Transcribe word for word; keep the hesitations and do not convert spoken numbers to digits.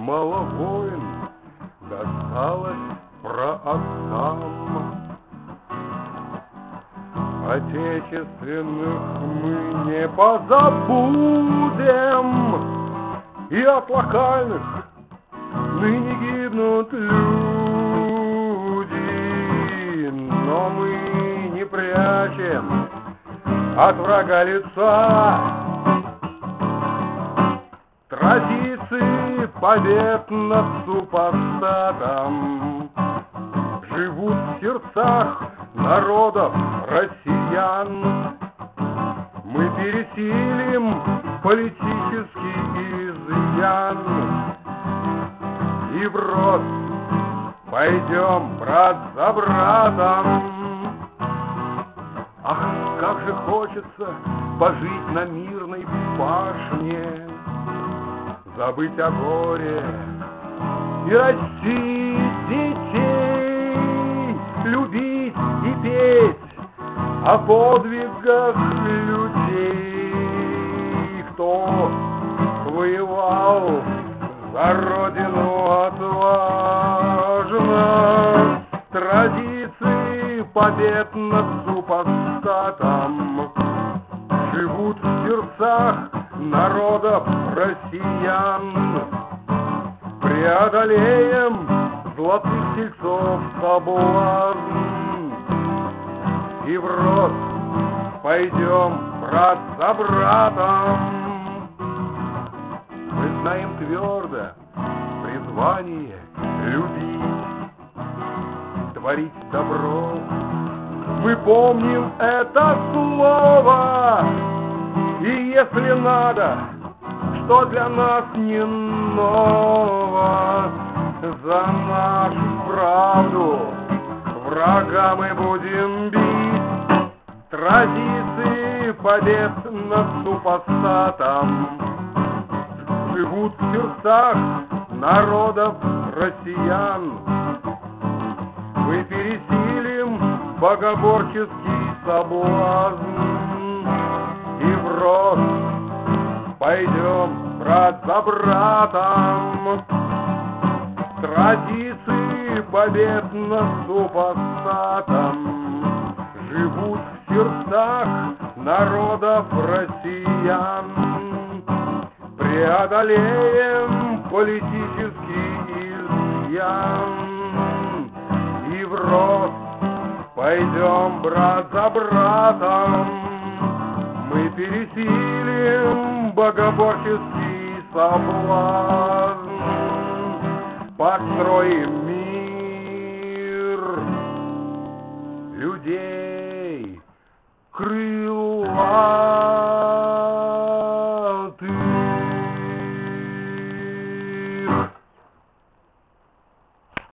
Немало войн досталось праотцам. Отечественных мы не позабудем, и от локальных ныне гибнут люди. Но мы не прячем от врага лица традиции побед над супостатом. Живут в сердцах народов россиян. Мы пересилим политический изъян и в рост пойдем брат за братом. Ах, как же хочется пожить на мирной пашне, забыть о горе и растить детей, любить и петь о подвигах людей, кто воевал за родину отважно. Традиции побед над супостатом живут в сердцах народов россиян. Преодолеем золотых тельцов соблазн и в рост пойдем брат за братом. Мы знаем твердо призвание любить, творить добро. Мы помним это слово, и если надо, что для нас не ново, за нашу правду врага мы будем бить. Традиции побед над супостатом живут в сердцах народов россиян. Мы пересилим богоборческий соблазн и в рост пойдем брат за братом. Традиции побед над супостатом живут в сердцах народов россиян. Преодолеем политический изъян и в рост пойдем брат за братом. Мы пересилим богоборческий соблазн, построим мир людей.